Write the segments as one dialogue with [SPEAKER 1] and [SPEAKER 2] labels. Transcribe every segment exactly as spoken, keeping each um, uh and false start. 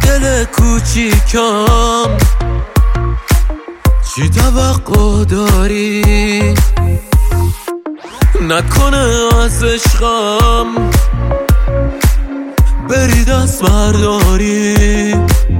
[SPEAKER 1] دل کوچیکم چی توقع داری؟ نکنه از عشقم بری دست برداری.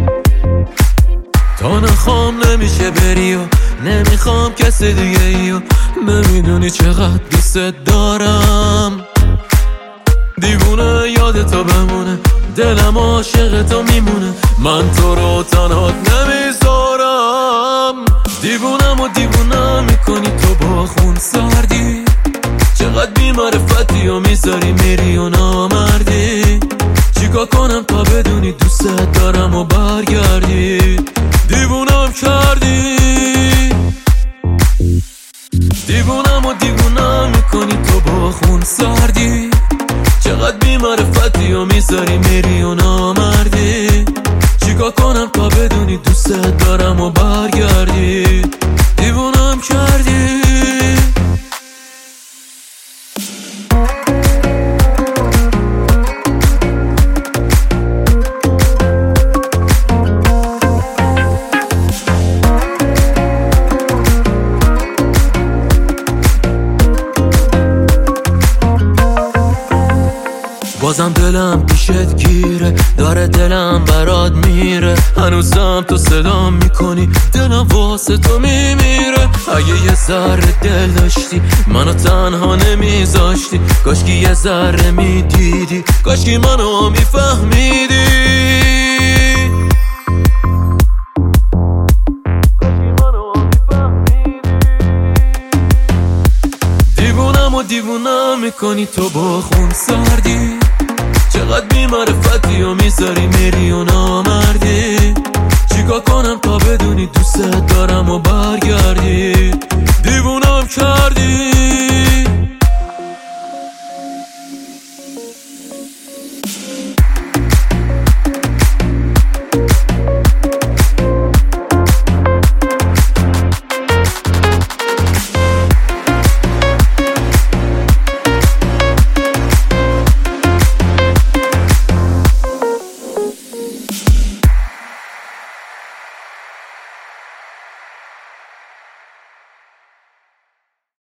[SPEAKER 1] تا نخوام نمیشه بری و نمیخوام کسی دیگه ای و نمیدونی چقدر دوست دارم. دیوونه یادتو بمونه، دلم عاشق تو میمونه، من تو رو تنها نمیذارم. دیوونم و دیوونم میکنی تو با خون سردی، چقدر بی‌معرفتی و میذاری میری و نامردی. چیکار کنم تا بدونی دوست دارم و برگردی؟ دیوونم کردی، دیوونم و دیوونم میکنی تو با خون سردی، چقدر بی‌معرفتی و میذاری میری و نامردی. چیکار کنم تا بدونی دوست دارم و برگردی؟ دیوونم کردی. بازم دلم پیشت گیره، داره دلم برات میره، هنوزم تو صدام میکنی، دلم واسه تو میمیره. اگه یه ذره دل داشتی منو تنها نمیذاشتی، کاشکی یه ذره میدیدی، کاشکی منو میفهمیدی. دیوونم و دیوونم میکنی تو با خون سردی، چقدر بی‌معرفتی و میذاری میری و